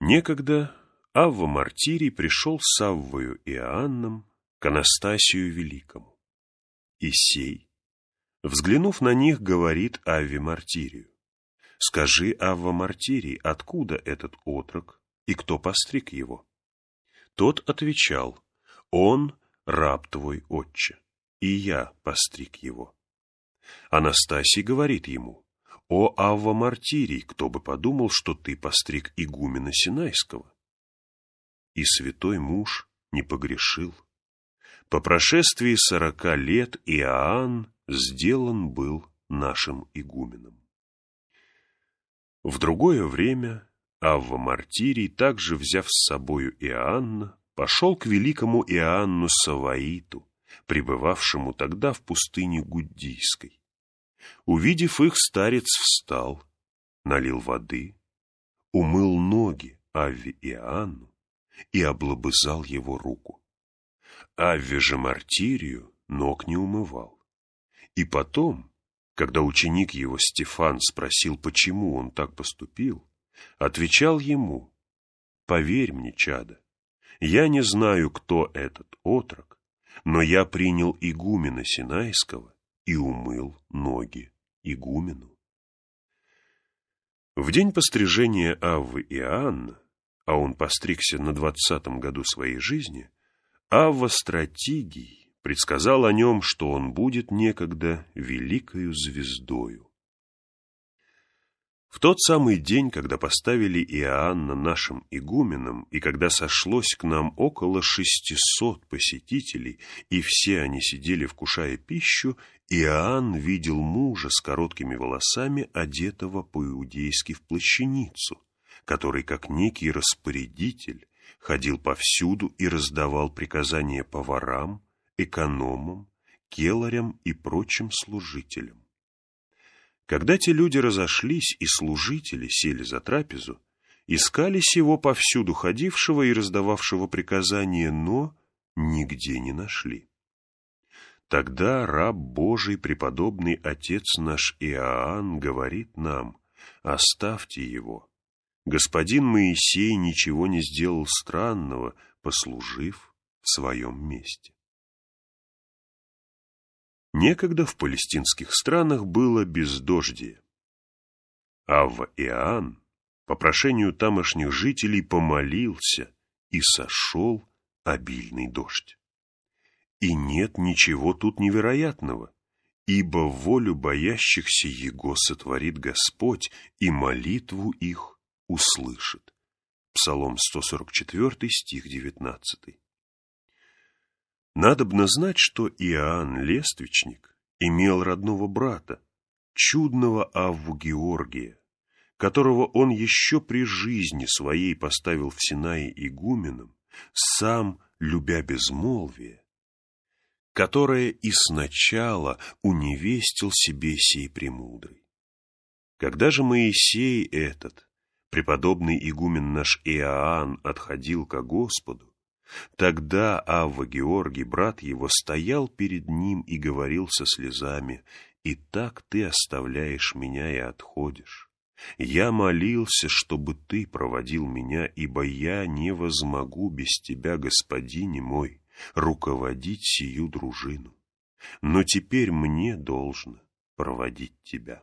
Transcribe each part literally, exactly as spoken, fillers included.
Некогда Авва Мартирий пришел с Аввою Иоанном к Анастасию Великому. И сей, взглянув на них, говорит Авве Мартирию: «Скажи, Авва Мартирий, откуда этот отрок и кто постриг его?» Тот отвечал: «Он раб твой, отче, и я постриг его». Анастасий говорит ему: «О, Авва Мартирий, кто бы подумал, что ты постриг игумена Синайского?» И святой муж не погрешил. По прошествии сорока лет Иоанн сделан был нашим игуменом. В другое время Авва Мартирий, также взяв с собою Иоанна, пошел к великому Иоанну Саваиту, пребывавшему тогда в пустыне Гудийской. Увидев их, старец встал, налил воды, умыл ноги Авве Иоанну и облобызал его руку. Авве же Мартирию ног не умывал. И потом, когда ученик его Стефан спросил, почему он так поступил, отвечал ему: «Поверь мне, чадо, я не знаю, кто этот отрок, но я принял игумена Синайского и умыл ноги игумену». В день пострижения Аввы Иоанна, а он постригся на двадцатом году своей жизни, Авва Стратигий предсказал о нем, что он будет некогда великою звездою. В тот самый день, когда поставили Иоанна нашим игуменом, и когда сошлось к нам около шестисот посетителей, и все они сидели, вкушая пищу, Иоанн видел мужа с короткими волосами, одетого по-иудейски в плащаницу, который, как некий распорядитель, ходил повсюду и раздавал приказания поварам, экономам, келарям и прочим служителям. Когда те люди разошлись и служители сели за трапезу, искали сего повсюду ходившего и раздававшего приказания, но нигде не нашли. Тогда раб Божий, преподобный отец наш Иоанн, говорит нам: «Оставьте его. Господин Моисей ничего не сделал странного, послужив в своем месте». Некогда в палестинских странах было бездождие. Авва Иоанн по прошению тамошних жителей помолился, и сошел обильный дождь. И нет ничего тут невероятного, ибо волю боящихся Его сотворит Господь, и молитву их услышит. Псалом сто сорок четыре, стих девятнадцатый. Надобно знать, что Иоанн Лествичник имел родного брата, чудного Авву Георгия, которого он еще при жизни своей поставил в Синае игуменом, сам любя безмолвие, которое и сначала уневестил себе сей премудрый. Когда же Моисей этот, преподобный игумен наш Иоанн, отходил ко Господу, тогда Авва Георгий, брат его, стоял перед ним и говорил со слезами: «И так ты оставляешь меня и отходишь. Я молился, чтобы ты проводил меня, ибо я не возмогу без тебя, Господине мой, руководить сию дружину. Но теперь мне должно проводить тебя».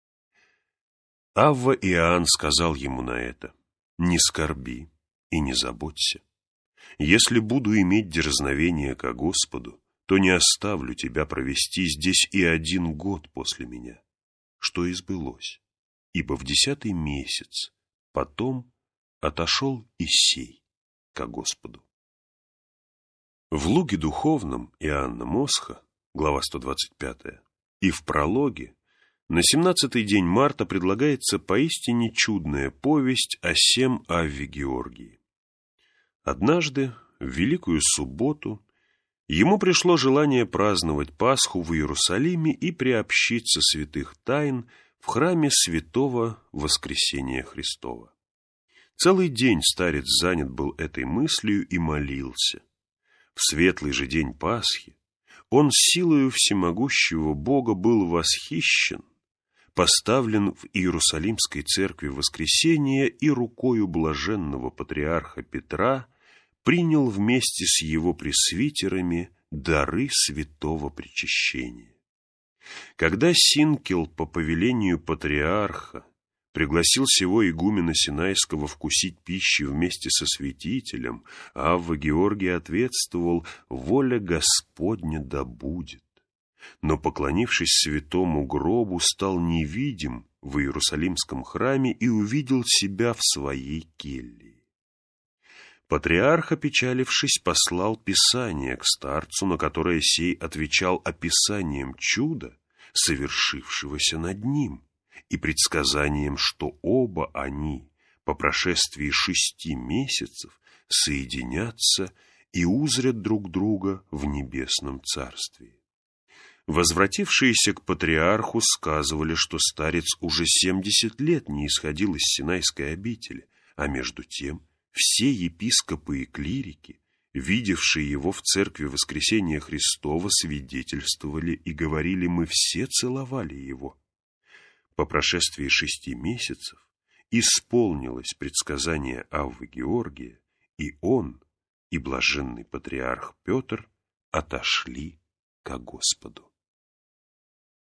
Авва Иоанн сказал ему на это: «Не скорби и не заботься. Если буду иметь дерзновение ко Господу, то не оставлю тебя провести здесь и один год после меня». Что и сбылось, ибо в десятый месяц потом отошел и сей ко Господу. В Луге духовном Иоанна Мосха, глава сто двадцать пятая, и в прологе на семнадцатый день марта предлагается поистине чудная повесть о сем Авве Георгии. Однажды, в Великую Субботу, ему пришло желание праздновать Пасху в Иерусалиме и приобщиться святых тайн в храме святого Воскресения Христова. Целый день старец занят был этой мыслью и молился. В светлый же день Пасхи он силою всемогущего Бога был восхищен, поставлен в Иерусалимской церкви Воскресения и рукою блаженного патриарха Петра принял вместе с его пресвитерами дары святого причащения. Когда Синкел по повелению патриарха пригласил сего игумена Синайского вкусить пищи вместе со святителем, Авва Георгий ответствовал: «Воля Господня да будет». Но, поклонившись святому гробу, стал невидим в Иерусалимском храме и увидел себя в своей келье. Патриарх, опечалившись, послал писание к старцу, на которое сей отвечал описанием чуда, совершившегося над ним, и предсказанием, что оба они по прошествии шести месяцев соединятся и узрят друг друга в небесном царстве. Возвратившиеся к патриарху сказывали, что старец уже семьдесят лет не исходил из Синайской обители, а между тем все епископы и клирики, видевшие его в церкви Воскресения Христова, свидетельствовали и говорили: «Мы все целовали его». По прошествии шести месяцев исполнилось предсказание Аввы Георгия, и он, и блаженный патриарх Петр отошли ко Господу.